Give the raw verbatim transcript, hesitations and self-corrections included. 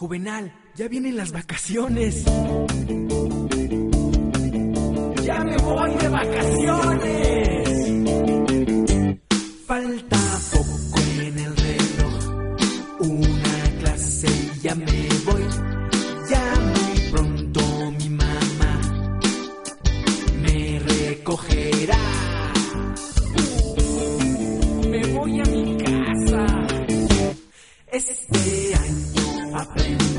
Juvenal, ya vienen las vacaciones. ¡Ya me voy de vacaciones! Falta poco en el reloj, una clase y ya me voy. Ya muy pronto mi mamá me recogerá. Me voy a mi casa. Este año aprendí